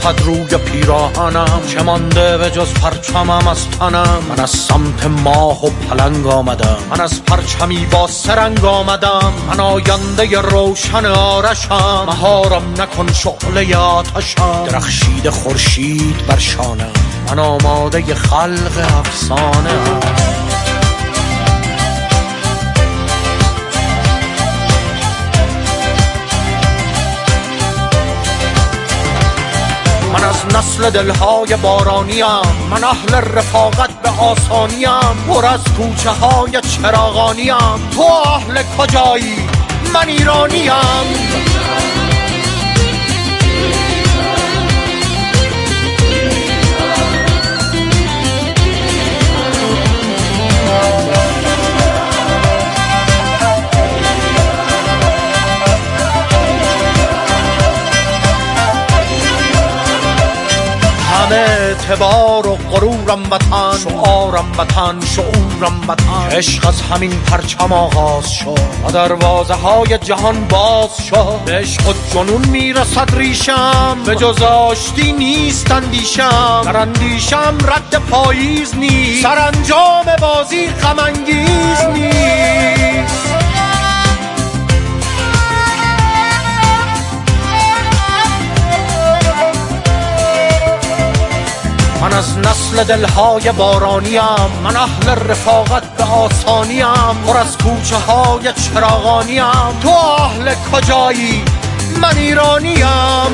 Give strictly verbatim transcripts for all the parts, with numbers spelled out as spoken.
صفت روی پیراهنم، چه مانده به جز پرچمم از تنم. من از سمت ماه و پلنگ آمدم، من از پرچمی با سرنگ آمدم. من آینده روشن آرشم، مهارم نکن شعله آتشم. درخشید خورشید بر شانم، من آماده خلق افسانه ام. من از نسل دلهای بارانیم، من اهل رفاقت به آسانیم. پر از کوچه های چراغانیم، تو اهل کجایی؟ من ایرانیم. اعتبار و غرورم وطن، شعارم وطن، شعورم وطن. عشق از همین پرچم آغاز شد و دروازه های جهان باز شد. به عشق و جنون میرسد ریشم، به جز آشتی نیست اندیشم. در اندیشم رد پاییز نیست، سرانجام بازی غم انگیز نیست. من از نسل دلهای بارانیم، من اهل رفاقت به آسانیم. پر از کوچه های چراغانیم، تو اهل کجایی؟ من ایرانیم.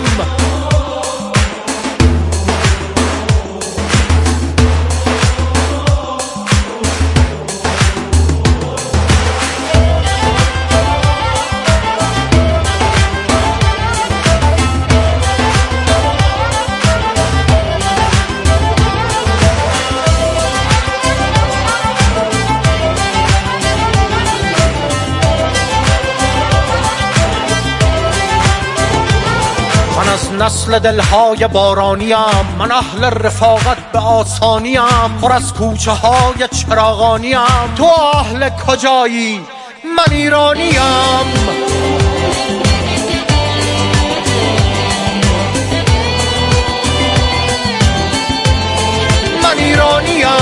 نسل دلهای بارانیم، من اهل رفاقت به آسانیم. پر از کوچه های چراغانیم، تو اهل کجایی؟ من ایرانیم. من ایرانیم.